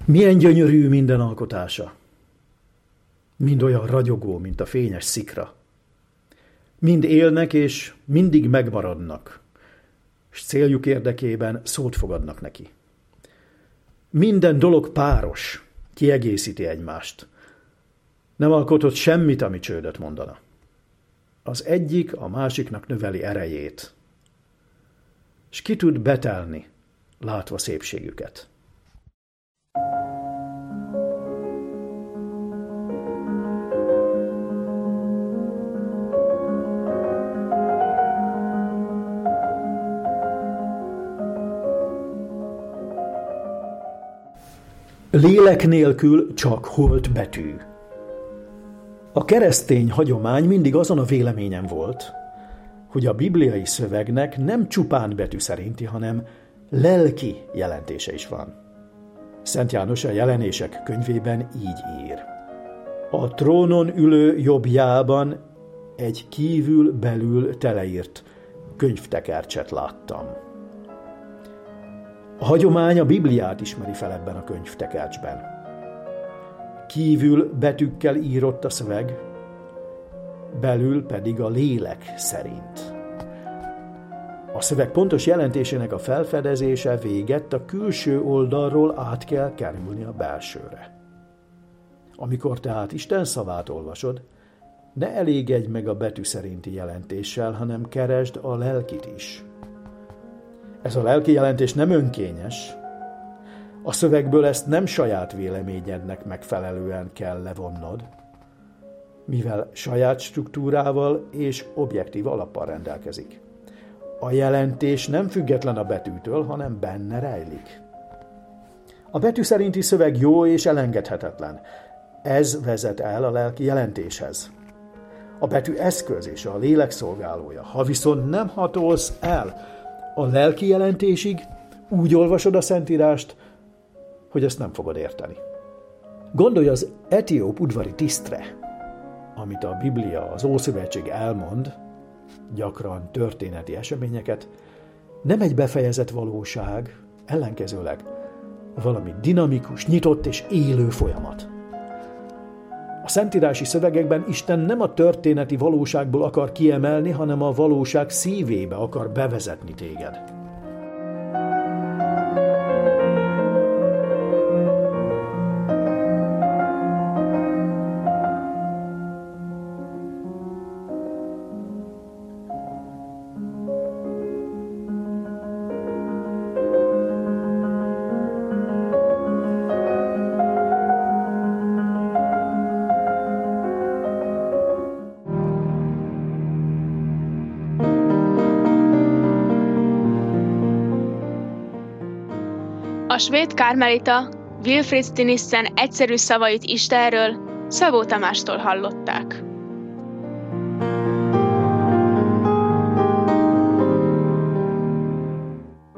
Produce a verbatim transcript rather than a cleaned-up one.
Milyen gyönyörű minden alkotása. Mind olyan ragyogó, mint a fényes szikra. Mind élnek és mindig megmaradnak, és céljuk érdekében szót fogadnak neki. Minden dolog páros, kiegészíti egymást. Nem alkotott semmit, ami csődöt mondana. Az egyik a másiknak növeli erejét, és ki tud betelni, látva szépségüket. Lélek nélkül csak holt betű. A keresztény hagyomány mindig azon a véleményen volt, hogy a bibliai szövegnek nem csupán betű szerinti, hanem lelki jelentése is van. Szent János a Jelenések könyvében így ír. A trónon ülő jobbjában egy kívül-belül teleírt könyvtekercset láttam. A hagyomány a Bibliát ismeri fel ebben a könyvtekercsben. Kívül betűkkel írott a szöveg, belül pedig a lélek szerint. A szöveg pontos jelentésének a felfedezése végett, a külső oldalról át kell kerülni a belsőre. Amikor tehát Isten szavát olvasod, ne elégedj meg a betű szerinti jelentéssel, hanem keresd a lelkit is. Ez a lelki jelentés nem önkényes. A szövegből ezt nem saját véleményednek megfelelően kell levonnod, mivel saját struktúrával és objektív alappal rendelkezik. A jelentés nem független a betűtől, hanem benne rejlik. A betű szerinti szöveg jó és elengedhetetlen. Ez vezet el a lelki jelentéshez. A betű eszköz és a lélek szolgálója. Ha viszont nem hatolsz el a lelki jelentésig, úgy olvasod a Szentírást, hogy ezt nem fogod érteni. Gondolj az etióp udvari tisztre, amit a Biblia, az Ószövetség elmond, gyakran történeti eseményeket, nem egy befejezett valóság, ellenkezőleg valami dinamikus, nyitott és élő folyamat. A szentírási szövegekben Isten nem a történeti valóságból akar kiemelni, hanem a valóság szívébe akar bevezetni téged. A svéd kármelita Wilfrid Stinissen egyszerű szavait Istenről Szabó Tamástól hallották.